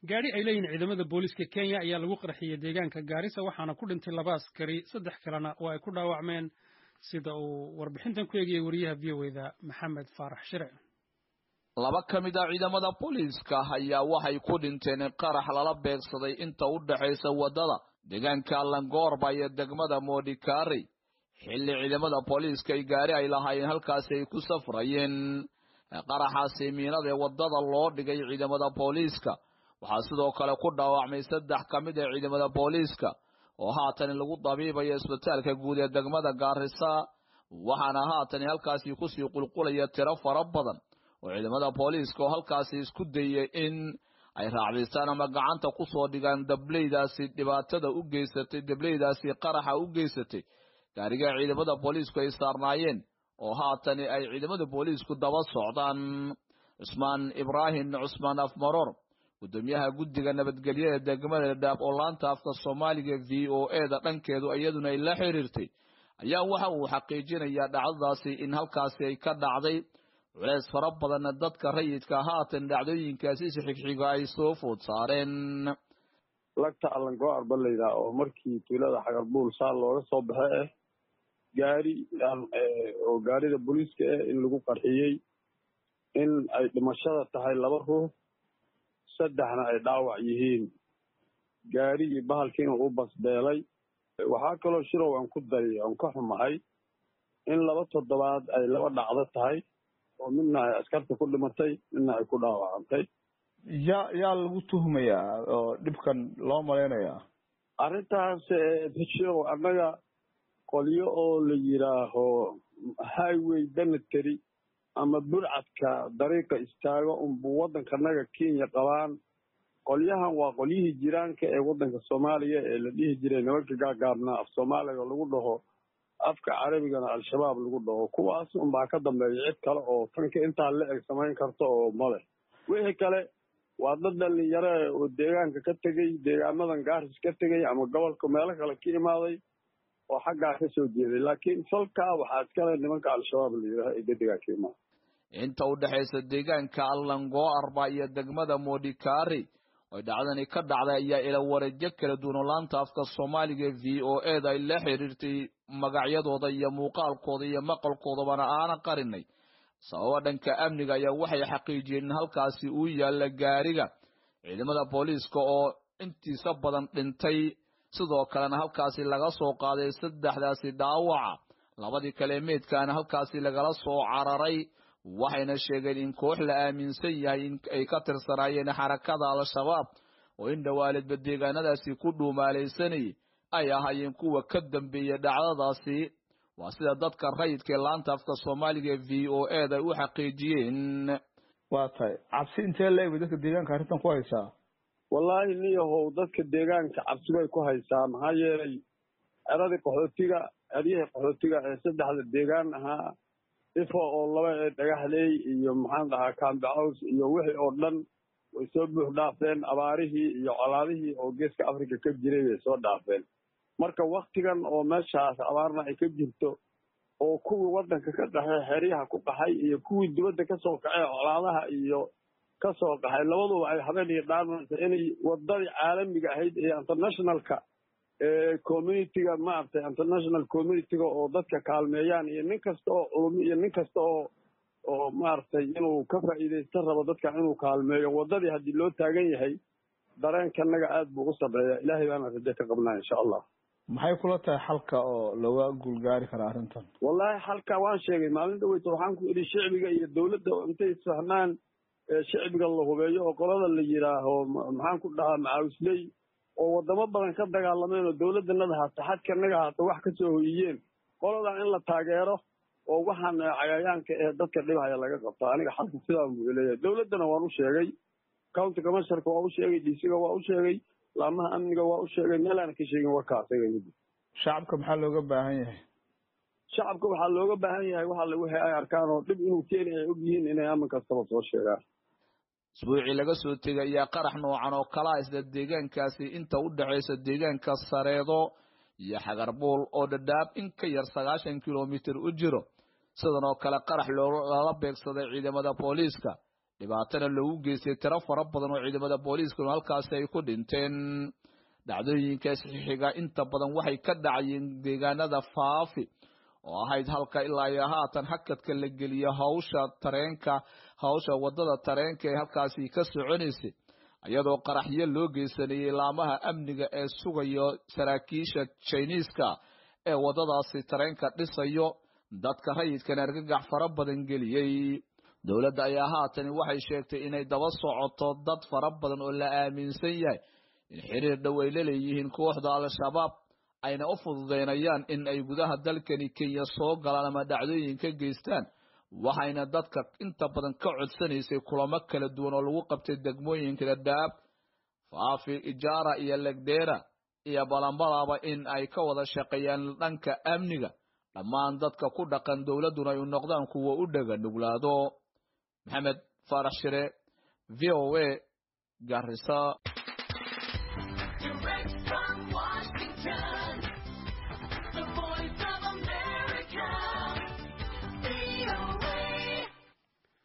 gaari ay leeyihiin ciidamada booliiska Kenya ayaa lagu qarxiyay deegaanka Gaarisa waxaana ku dhintay 2 askari 3 kalena oo ay ku dhaawacmeen sida uu warbixintan ku eegay wariyaha VOA-da Maxamed Faarax Shire. 2 kamid ah ciidamada booliiska ayaa waxay ku dhinteen qarax lala beegsaday inta u dhaxaysa wadada deegaanka Langorba iyo degmada Modikari xilli ciidamada booliiska ay gaari ay lahaayeen halkaas ay ku safrayeen qaraxaasi miinada wadada loo dhigay ciidamada booliiska waxaa sidoo kale ku dhaawacmay 3 kamid ah ciidamada booliiska oo haatan lagu dabiibayo isbitaalka guud ee degmada Gaarisa waxaana haatan halkaas ku sii qulqulaya tiro fara badan oo ciidamada booliiska oo halkaas isku dayay in ay raacdistaan ama gacanta ku soo dhigaan dableydaasi dhibaatada u geysatay dableydaasi qaraxa u geysatay gaariga ciidamada booliisku ay saarnaayeen oo haatan ay ciidamada booliisku daba socdaan Usman Ibrahim Usman Afmaror gudoomiyaha guddiga nabadgelyada degmada Dhaab oo laanta afka Soomaaliga VOA-da dhankeedu iyaduna ay la xiriirtay ayaa waxa uu xaqiijinayaa dhacdadaasi in halkaasi ay ka dhacday culays fara badan dadka rayidka haatan dhacdooyinkaasi si xigxiga ay soo food saareen lagta Langorba balayda oo markii tuulada Xagarbuul saal looga soo baxay gaari oo gaarida booliiska in lagu qarxiyay in ay dhimashada tahay 2 ruux 3na ay dhaawac yihiin gaarigii bahalkiina uu basbeelay waxaa kaloo shirow aan ku daray aan ka xumahay in 2 toddobaad ay 2 dhacdo tahay oo midna ay askarta ku dhimatay midna ay ku dhaawacantay yaa lagu tuhmayaa oo dhibkan loo maleynayaa arrintaas shirow annaga qoliyo oo la yiraaho highway sanitary ama burcadka dariiqa istaago waddankanaga Kenya qabaan qolyahan waa qolyihii jiraanka ee waddanka Soomaaliya ee la dhihi jiray nimanka gaagaabna af Soomaaliga lagu dhaho afka Carabigana al-shabaab lagu dhaho kuwaas baa ka dambeeyay cid kale oo tanka inta la eg samayn karto oo male wixii kale waa dad dhalinyaro oo deegaanka ka tagay deegaamadan Gaaris ka tagay ama gobolka meelo kale ka imaaday oo xagga ka soo jeeday laakiin falka waxa iskale nimanka al-shabaab leeyahay ee gadiga Kenya inta u dhaxaysa deegaanka Langorba iyo degmada Modikari oo dhacdani ka dhacday ayaa ila wareejyo kala duwan laanta afka Soomaaliga VOA-da ay la xiriirtay magacyadooda iyo muuqaalkooda iyo maqalkoodana aan qarinay sababa dhanka amniga ayaa waxay xaqiijiyeen halkaasi uu yaala gaariga ciidamada booliiska oo intiisa badan dhintay sidoo kalena halkaasi laga soo qaaday 3daasi dhaawaca 2 kale meedkaana halkaasi lagala soo cararay waxayna sheegeen in koox la aaminsan yahay in ay ka tirsanaayeen xarakada al-shabaab oo in dhawaalidba deegaanadaasi ku dhuumaalaysanay ay ahaayeen kuwa ka dambeeyay dhacdadaasi waa sida dadka rayidka laanta afka Soomaaliga VOA-da u xaqiijiyeen waa tahay cabsi intee leeyahay dadka deegaanka arrintan ku haysaa wallahi niyahow dadka deegaanka cabsi bay ku haysaa maxaa yeelay erada qaxootiga ee 3 deegaan ahaa ifo oo 2 dhagaxley iyo maxaan dhahaa Kambacaws iyo wixii oo dhan way soo buux dhaafeen abaarihii iyo colaadihii oo geeska Afrika ka jiray way soo dhaafeen marka waqtigan oo meeshaas abaarna ay ka jirto oo kuwii waddanka ka dhaxay xiriyaha ku qaxay iyo kuwii dibadda ka soo kacay colaadaha iyo ka soo qaxay labaduba ay habeenii dhaarnaysa inay wadadii caalamiga ahayd ee internationalka community-ga maartay international community-ga oo dadka kaalmeeyaan iyo nin kasta oo culum iyo nin kasta oo maartay inuu ka faa'iideysto rabo dadka inuu kaalmeeyo wadadii hadii loo taagan yahay dareenkanaga aad buu u sabeeyaa ilaahay baan rajo ka qabnaa insha Allah maxay kula tahay xalka oo laga gulgaari kara arrintan wallahi xalka waan sheegay maalinta way waxaan ku iri shacbiga iyo dawladda intay sahnaan shacbiga la hubeeyo oo qolada la yiraaho maxaan ku dhahaa macaawisley oo wadamo badan ka dagaalameen oo dawladdanada haata xadkanaga haata wax ka soo hoyiyeen qolada in la taageero oo waxaan cayayaanka ee dadka dhibaya laga qabto aniga xalka sidaa buu leeyahay dawladdana waan u sheegay county commissioner waa u sheegay DC-ga waa u sheegay laamaha amniga waa u sheegay meelaan ka sheegin warkaasayga shacabka maxaa looga baahan yahay shacabka waxaa looga baahan yahay waxa lagu ay arkaan oo dib inuu keenay ay og yihiin inay aman kastaba soo sheegaan isbuucii laga soo tegay ayaa qarax noocan oo kala isla deegaankaasi inta u dhaxaysa deegaanka Sareedo iyo Xagarbuul oo Dhadhaab in ka yar 90 kilomitir u jiro sidan oo kale qarax loola beegsaday ciidamada booliiska dhibaatana loogu geystay tiro fara badan oo ciidamada booliiska halkaasi ay ku dhinteen dhacdooyinkaas xiga inta badan waxay ka dhacayeen deegaanada Faafi oo ahayd halka ilaa iyo haatan hakadka la geliyo hawsha wadada tareenka ee halkaasi ka soconaysay iyadoo qaraxyo loo geysanayay laamaha amniga ee sugayo saraakiisha Chinese-ka ee wadadaasi tareenka dhisayo dadka rayidkan argagax fara badan geliyay dowladda ayaa haatan waxay sheegtay inay daba socoto dad fara badan oo la aaminsan yahay in xiriir dhow ay la leeyihiin kooxda al-shabaab ayna u fududeynayaan in ay gudaha dalkani Kenya soo galaan ama dhacdooyin ka geystaan waxayna dadka inta badan ka codsanaysay kulamo kala duwan oo lagu qabtay degmooyinka Dadaab Faafi Ijara iyo Lagdera iyo Balambalaba in ay ka wada shaqeeyaan dhanka amniga dhammaan dadka ku dhaqan dowladuna ay noqdaan kuwa u dhaga nuglaado Maxamed Farax Shire VOA Garissa